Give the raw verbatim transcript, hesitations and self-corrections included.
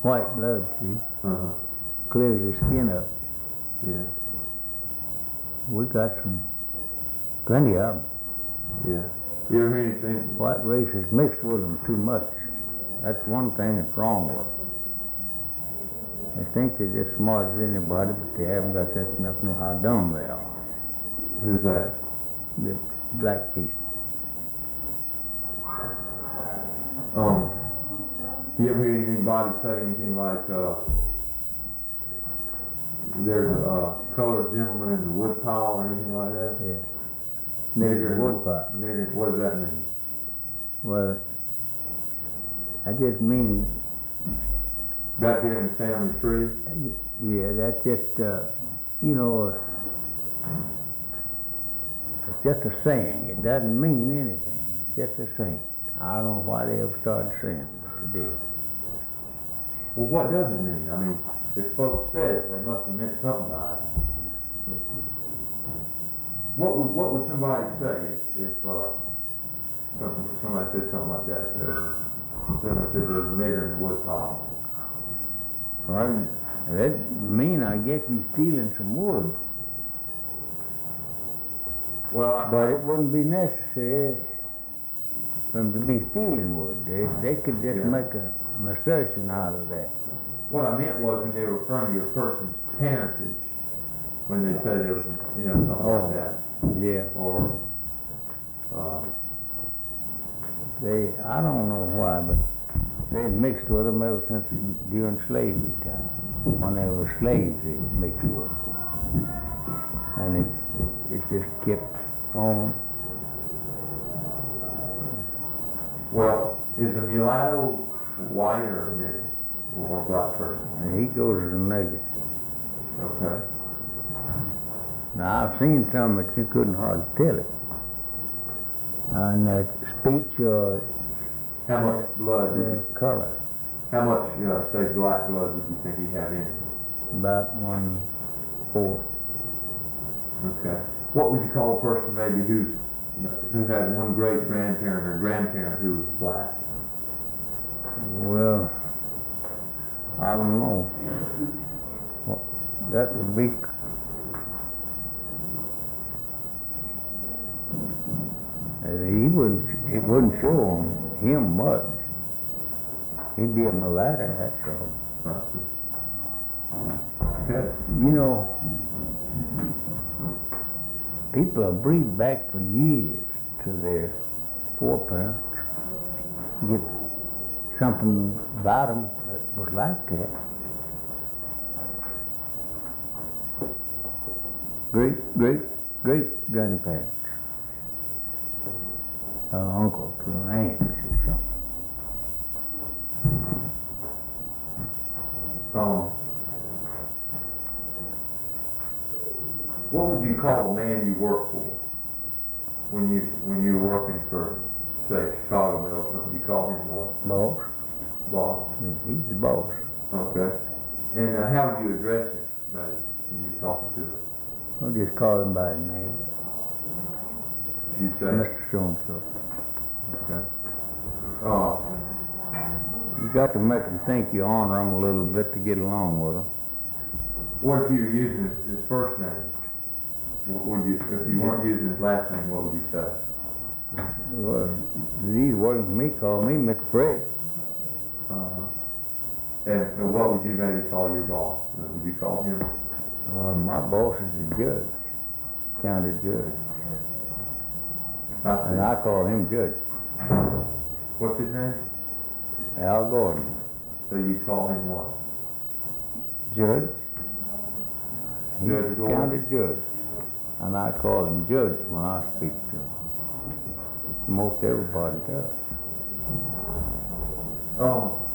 white blood, see? Uh-huh. Clears your skin up. Yeah. We got some, plenty of them. Yeah. You ever hear anything? White races mixed with them too much. That's one thing that's wrong with them. They think they're just smart as anybody, but they haven't got sense enough to know how dumb they are. Who's that? The black people. Um, you ever hear anybody say anything like, uh, there's a uh, colored gentleman in the woodpile or anything like that? Yeah. Nigger woodpile. Nigger, what does that mean? Well, that just means, Back there in the family tree? yeah, that's just, uh, you know, it's just a saying. It doesn't mean anything. It's just a saying. I don't know why they ever started saying it, but they did. Well, what does it mean? I mean, if folks said it, they must have meant something by it. What would what would somebody say if, if uh, something, somebody said something like that? If somebody said there was a nigger in the woodpile. Well, that mean I guess he's stealing some wood. Well, I, But it wouldn't be necessary for them to be stealing wood. They, they could just Yeah. make a, an assertion out of that. what I meant was when they were referring to a person's parentage, when they said there was, you know, something Oh. like that, Yeah. or uh, They, I don't know why, but they mixed with them ever since during slavery time. When they were slaves, they mixed with them. And it, it just kept on. well, is a mulatto white or a nigger or a black person? And he goes to the nigger. Okay. Now, I've seen some that you couldn't hardly tell it. And that speech or How much blood? Would the you, color, how much, uh, say, black blood would you think he have in him? about one fourth. Okay. What would you call a person maybe who's who had one great grandparent or grandparent who was black? Well, I don't know. What, that would be. Uh, He wouldn't. It wouldn't show on him much. He'd be a mulatto, that's all. That's just- Okay. You know, people have breed back for years to their foreparents. Get something about them that was like that. Great, great, great grandparents. Or uncle to aunts or something. Um, what would you call the man you work for when you when you were working for, say, Chicago Mill or something? You call him what? Boss. Boss. He's the boss. Okay. And uh, how would you address him, maybe, when you're talking to him? I'll just call him by his name. You'd say, Mister So-and-so. okay. Uh, You got to make him think you honor him a little bit to get along with him. what if you were using his, his first name? What would you, if you weren't using his last name, what would you say? Well, these working for me call me Mister Fred. Uh, and, and what would you maybe call your boss? Uh, would you call him? Well, my boss is the judge, county judge, I see. and I call him Judge. What's his name? Al Gordon. So you call him what? Judge. He's Judge the Gordon? county judge, and I call him Judge when I speak to him. Most everybody does. Um,